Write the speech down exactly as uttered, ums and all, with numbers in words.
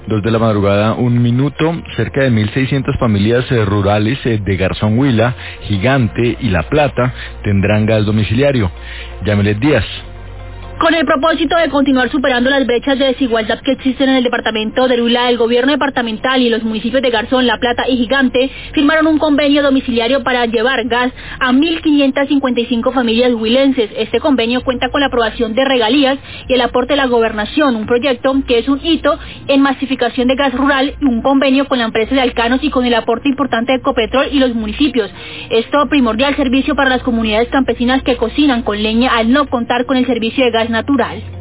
Dos de la madrugada, un minuto, cerca de mil seiscientas familias eh, rurales eh, de Garzón Huila, Gigante y La Plata tendrán gas domiciliario. Yamilet Díaz. Con el propósito de continuar superando las brechas de desigualdad que existen en el departamento de Huila, el gobierno departamental y los municipios de Garzón, La Plata y Gigante firmaron un convenio domiciliario para llevar gas a mil quinientas cincuenta y cinco familias huilenses. Este convenio cuenta con la aprobación de regalías y el aporte de la gobernación, un proyecto que es un hito en masificación de gas rural y un convenio con la empresa de Alcanos y con el aporte importante de Ecopetrol y los municipios. Esto primordial servicio para las comunidades campesinas que cocinan con leña al no contar con el servicio de gas natural.